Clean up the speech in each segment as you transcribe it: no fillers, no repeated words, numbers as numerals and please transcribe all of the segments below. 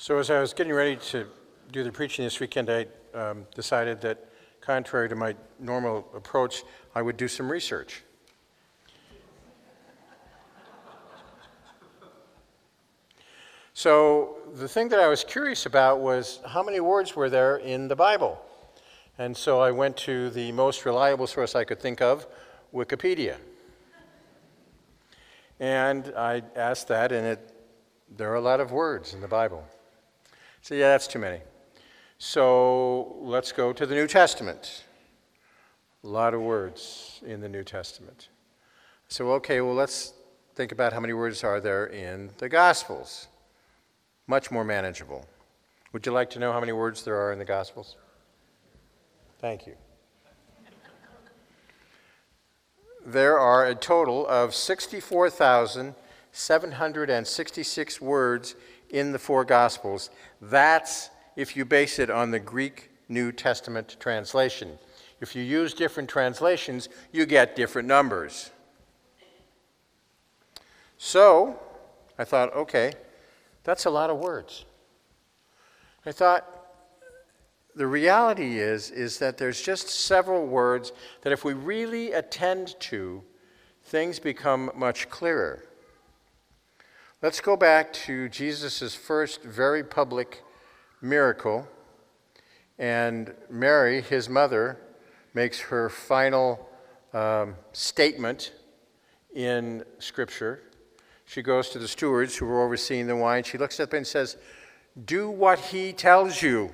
So as I was getting ready to do the preaching this weekend, I decided that, contrary to my normal approach, I would do some research. So the thing that I was curious about was how many words were there in the Bible? And so I went to the most reliable source I could think of, Wikipedia. And I asked that, and there are a lot of words in the Bible. So yeah, that's too many. So let's go to the New Testament. A lot of words in the New Testament. So okay, well, let's think about how many words are there in the Gospels. Much more manageable. Would you like to know how many words there are in the Gospels? Thank you. There are a total of 64,766 words in the four Gospels. That's if you base it on the Greek New Testament translation. If you use different translations, you get different numbers. So I thought, okay, that's a lot of words. I thought, the reality is that there's just several words that if we really attend to, things become much clearer. Let's go back to Jesus' first very public miracle, and Mary, his mother, makes her final statement in Scripture. She goes to the stewards who were overseeing the wine. She looks up and says, "Do what he tells you."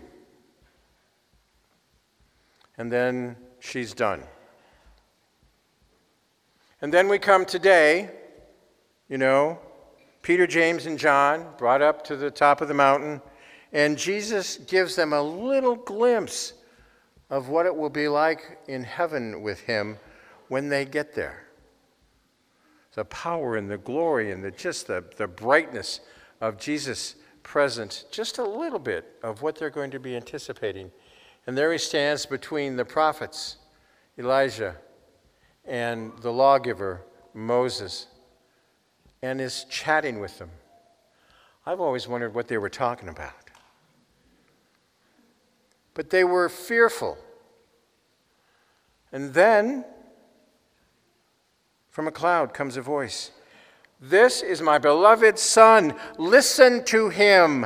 And then she's done. And then we come today, Peter, James, and John brought up to the top of the mountain, and Jesus gives them a little glimpse of what it will be like in heaven with him when they get there. The power and the glory and the brightness of Jesus present, just a little bit of what they're going to be anticipating. And there he stands between the prophets, Elijah, and the lawgiver, Moses, and is chatting with them. I've always wondered what they were talking about. But they were fearful. And then, from a cloud comes a voice. "This is my beloved Son. Listen to him."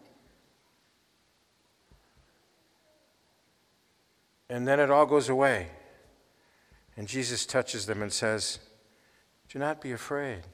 And then it all goes away. And Jesus touches them and says, "Do not be afraid."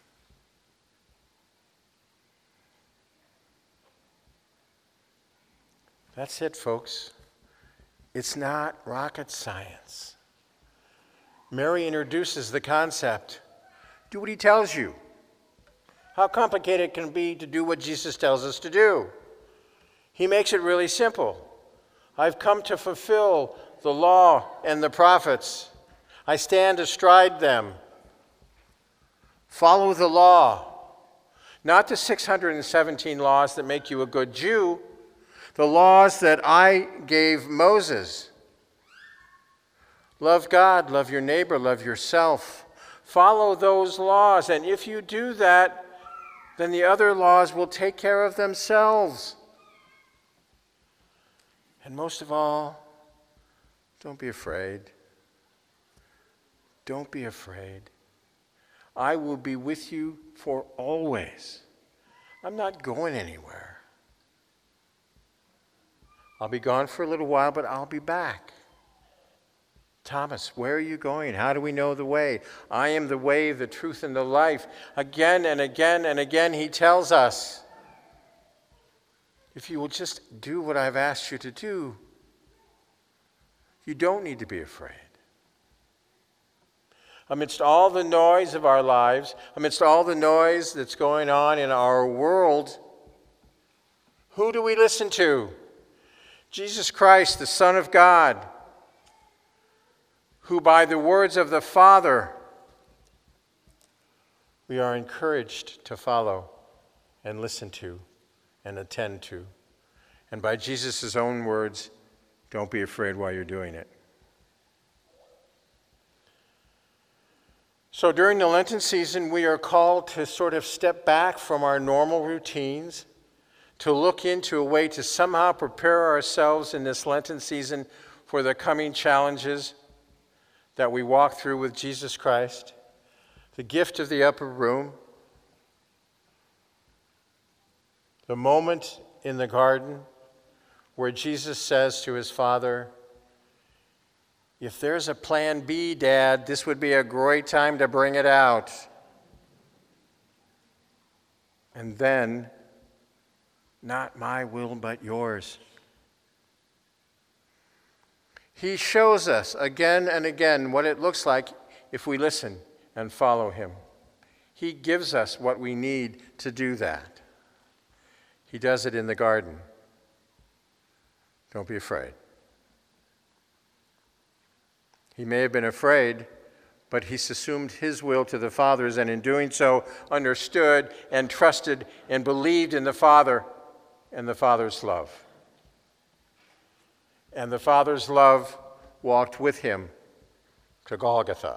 That's it, folks. It's not rocket science. Mary introduces the concept. Do what he tells you. How complicated it can be to do what Jesus tells us to do. He makes it really simple. I've come to fulfill the law and the prophets. I stand astride them. Follow the law. Not the 617 laws that make you a good Jew, the laws that I gave Moses. Love God, love your neighbor, love yourself. Follow those laws, and if you do that, then the other laws will take care of themselves. And most of all, don't be afraid. Don't be afraid. I will be with you for always. I'm not going anywhere. I'll be gone for a little while, but I'll be back. Thomas, where are you going? How do we know the way? I am the way, the truth, and the life. Again and again and again, he tells us, if you will just do what I've asked you to do, you don't need to be afraid. Amidst all the noise of our lives, amidst all the noise that's going on in our world, who do we listen to? Jesus Christ, the Son of God, who by the words of the Father, we are encouraged to follow and listen to and attend to. And by Jesus' own words, don't be afraid while you're doing it. So during the Lenten season, we are called to sort of step back from our normal routines, to look into a way to somehow prepare ourselves in this Lenten season for the coming challenges that we walk through with Jesus Christ, the gift of the upper room, the moment in the garden where Jesus says to his Father, if there's a plan B, Dad, this would be a great time to bring it out. And then, not my will but yours. He shows us again and again what it looks like if we listen and follow him. He gives us what we need to do that. He does it in the garden. Don't be afraid. He may have been afraid, but he assumed his will to the Father's, and in doing so understood and trusted and believed in the Father and the Father's love. And the Father's love walked with him to Golgotha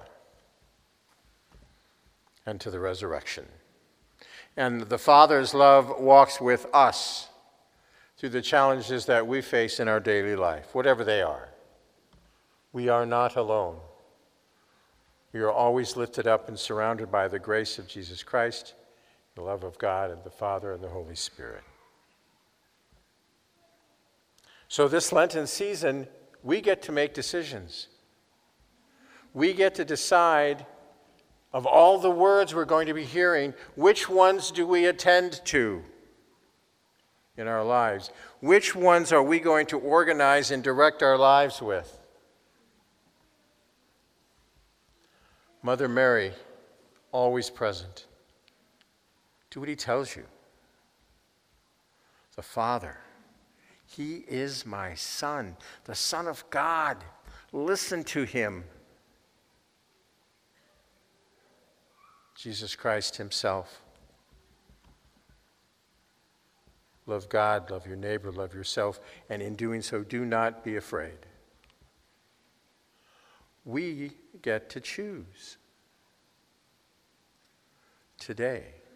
and to the resurrection. And the Father's love walks with us through the challenges that we face in our daily life, whatever they are. We are not alone. We are always lifted up and surrounded by the grace of Jesus Christ, the love of God and the Father and the Holy Spirit. So this Lenten season, we get to make decisions. We get to decide, of all the words we're going to be hearing, which ones do we attend to in our lives? Which ones are we going to organize and direct our lives with? Mother Mary, always present. Do what he tells you. The Father, he is my Son, the Son of God. Listen to him. Jesus Christ himself. Love God, love your neighbor, love yourself, and in doing so, do not be afraid. We get to choose today.